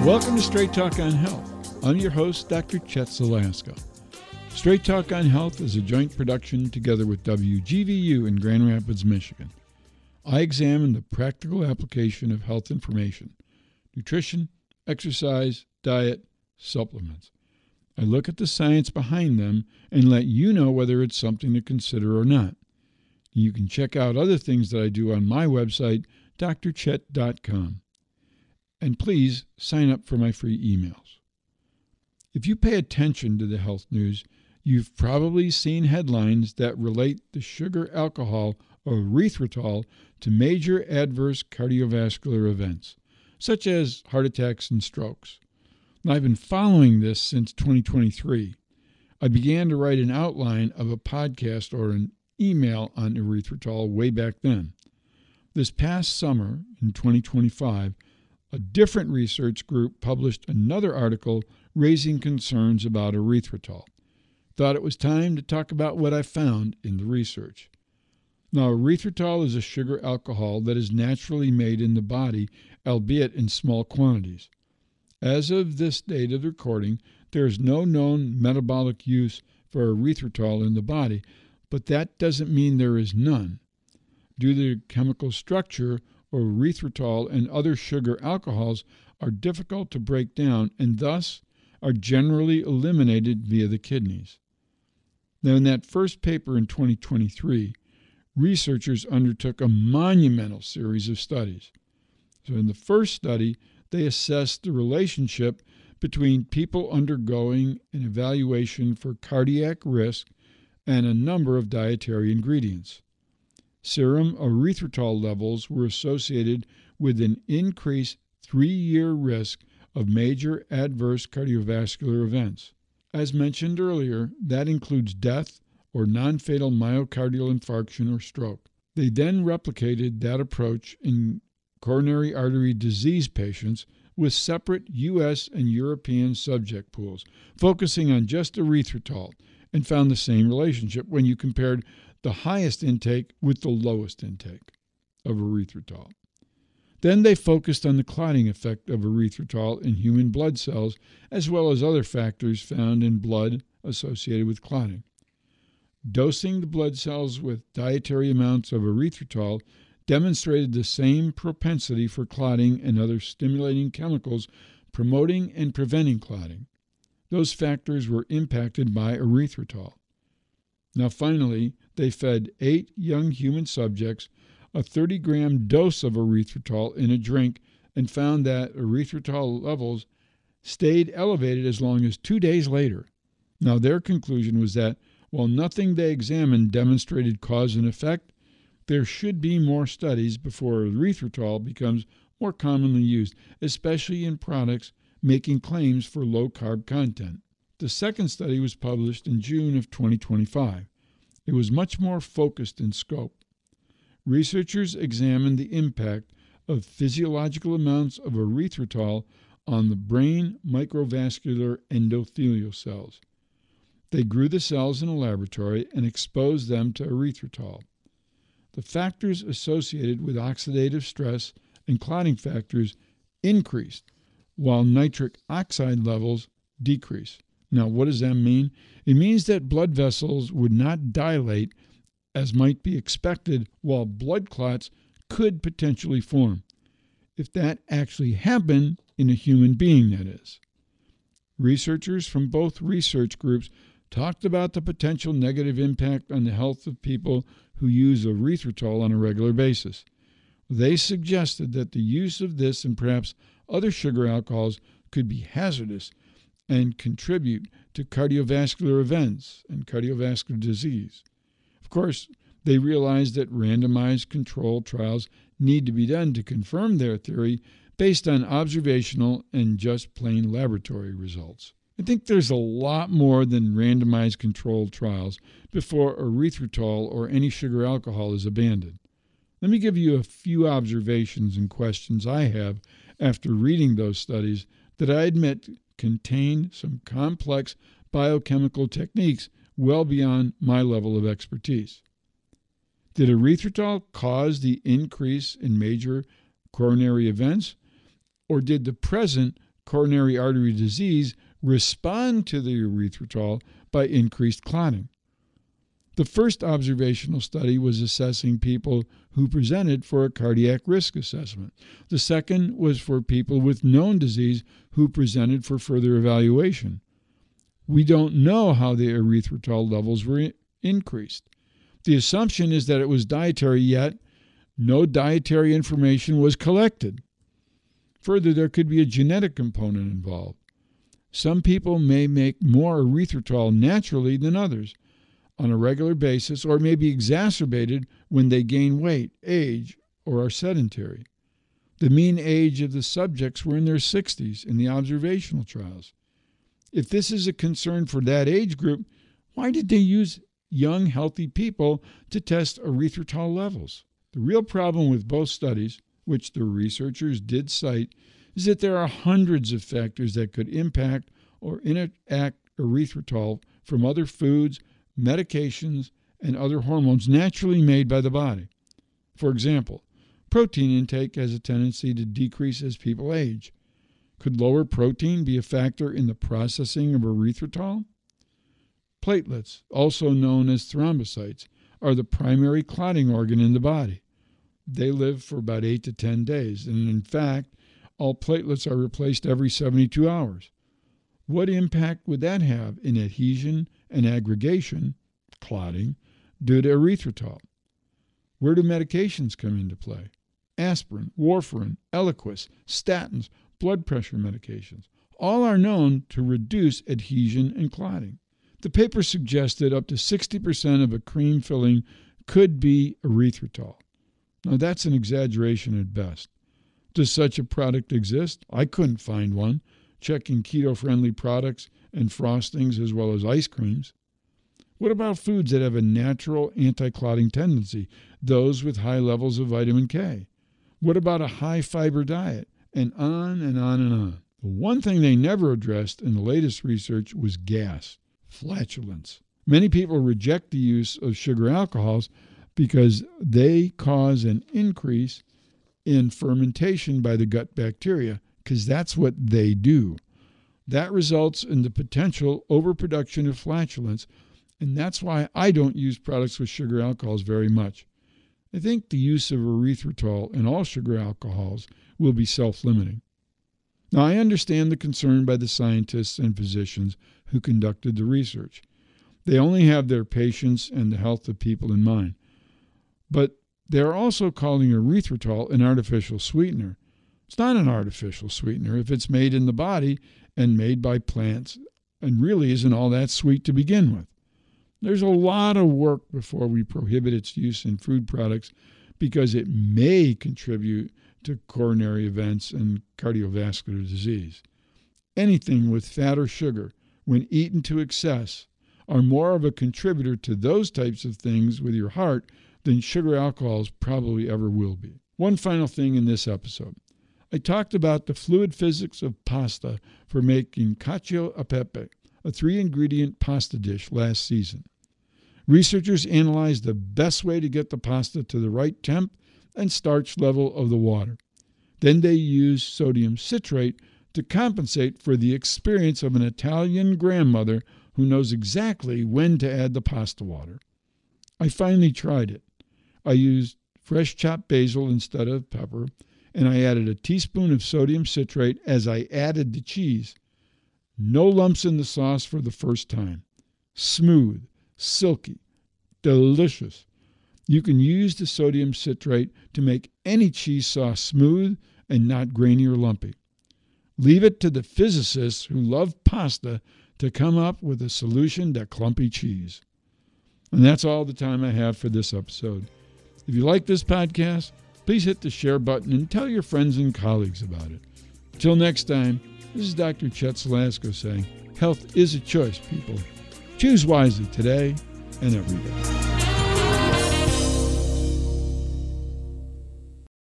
Welcome to Straight Talk on Health. I'm your host, Dr. Chet Zalaska. Straight Talk on Health is a joint production together with WGVU in Grand Rapids, Michigan. I examine the practical application of health information, nutrition, exercise, diet, supplements. I look at the science behind them and let you know whether it's something to consider or not. You can check out other things that I do on my website, drchet.com. And please sign up for my free emails. If you pay attention to the health news, you've probably seen headlines that relate the sugar alcohol or erythritol to major adverse cardiovascular events, such as heart attacks and strokes. And I've been following this since 2023. I began to write an outline of a podcast or an email on erythritol way back then. This past summer, in 2025, a different research group published another article raising concerns about erythritol. Thought it was time to talk about what I found in the research. Now, erythritol is a sugar alcohol that is naturally made in the body, albeit in small quantities. As of this date of the recording, there is no known metabolic use for erythritol in the body, but that doesn't mean there is none. Due to the chemical structure, erythritol and other sugar alcohols are difficult to break down and thus are generally eliminated via the kidneys. Now, in that first paper in 2023, researchers undertook a monumental series of studies. So in the first study, they assessed the relationship between people undergoing an evaluation for cardiac risk and a number of dietary ingredients. Serum erythritol levels were associated with an increased 3-year risk of major adverse cardiovascular events. As mentioned earlier, that includes death or non-fatal myocardial infarction or stroke. They then replicated that approach in coronary artery disease patients with separate U.S. and European subject pools, focusing on just erythritol, and found the same relationship when you compared the highest intake with the lowest intake of erythritol. Then they focused on the clotting effect of erythritol in human blood cells, as well as other factors found in blood associated with clotting. Dosing the blood cells with dietary amounts of erythritol demonstrated the same propensity for clotting and other stimulating chemicals promoting and preventing clotting. Those factors were impacted by erythritol. Now finally, they fed 8 young human subjects a 30-gram dose of erythritol in a drink and found that erythritol levels stayed elevated as long as 2 days later. Now their conclusion was that while nothing they examined demonstrated cause and effect, there should be more studies before erythritol becomes more commonly used, especially in products making claims for low-carb content. The second study was published in June of 2025. It was much more focused in scope. Researchers examined the impact of physiological amounts of erythritol on the brain microvascular endothelial cells. They grew the cells in a laboratory and exposed them to erythritol. The factors associated with oxidative stress and clotting factors increased, while nitric oxide levels decreased. Now, what does that mean? It means that blood vessels would not dilate as might be expected, while blood clots could potentially form, if that actually happened in a human being, that is. Researchers from both research groups talked about the potential negative impact on the health of people who use erythritol on a regular basis. They suggested that the use of this and perhaps other sugar alcohols could be hazardous and contribute to cardiovascular events and cardiovascular disease. Of course, they realized that randomized controlled trials need to be done to confirm their theory based on observational and just plain laboratory results. I think there's a lot more than randomized controlled trials before erythritol or any sugar alcohol is abandoned. Let me give you a few observations and questions I have after reading those studies that I admit contain some complex biochemical techniques well beyond my level of expertise. Did erythritol cause the increase in major coronary events, or did the present coronary artery disease respond to the erythritol by increased clotting. The first observational study was assessing people who presented for a cardiac risk assessment. The second was for people with known disease who presented for further evaluation. We don't know how the erythritol levels were increased. The assumption is that it was dietary, yet no dietary information was collected. Further, there could be a genetic component involved. Some people may make more erythritol naturally than others on a regular basis, or may be exacerbated when they gain weight, age, or are sedentary. The mean age of the subjects were in their 60s in the observational trials. If this is a concern for that age group, why did they use young, healthy people to test erythritol levels? The real problem with both studies, which the researchers did cite, is that there are hundreds of factors that could impact or interact erythritol from other foods, medications, and other hormones naturally made by the body. For example, protein intake has a tendency to decrease as people age. Could lower protein be a factor in the processing of erythritol? Platelets, also known as thrombocytes, are the primary clotting organ in the body. They live for about 8 to 10 days, and in fact, all platelets are replaced every 72 hours. What impact would that have in adhesion and aggregation, clotting, due to erythritol? Where do medications come into play? Aspirin, warfarin, Eliquis, statins, blood pressure medications. All are known to reduce adhesion and clotting. The paper suggested up to 60% of a cream filling could be erythritol. Now that's an exaggeration at best. Does such a product exist? I couldn't find one, checking keto-friendly products and frostings as well as ice creams. What about foods that have a natural anti-clotting tendency, those with high levels of vitamin K? What about a high-fiber diet? And on and on and on. The one thing they never addressed in the latest research was gas, flatulence. Many people reject the use of sugar alcohols because they cause an increase in fermentation by the gut bacteria, because that's what they do. That results in the potential overproduction of flatulence, and that's why I don't use products with sugar alcohols very much. I think the use of erythritol in all sugar alcohols will be self-limiting. Now, I understand the concern by the scientists and physicians who conducted the research. They only have their patients and the health of people in mind. But they are also calling erythritol an artificial sweetener. It's not an artificial sweetener if it's made in the body and made by plants and really isn't all that sweet to begin with. There's a lot of work before we prohibit its use in food products because it may contribute to coronary events and cardiovascular disease. Anything with fat or sugar, when eaten to excess, are more of a contributor to those types of things with your heart than sugar alcohols probably ever will be. One final thing in this episode. I talked about the fluid physics of pasta for making cacio e pepe, a 3-ingredient pasta dish, last season. Researchers analyzed the best way to get the pasta to the right temp and starch level of the water. Then they used sodium citrate to compensate for the experience of an Italian grandmother who knows exactly when to add the pasta water. I finally tried it. I used fresh chopped basil instead of pepper, and I added a teaspoon of sodium citrate as I added the cheese. No lumps in the sauce for the first time. Smooth, silky, delicious. You can use the sodium citrate to make any cheese sauce smooth and not grainy or lumpy. Leave it to the physicists who love pasta to come up with a solution to clumpy cheese. And that's all the time I have for this episode. If you like this podcast, please hit the share button and tell your friends and colleagues about it. Until next time, this is Dr. Chet Salasco saying, health is a choice, people. Choose wisely today and every day.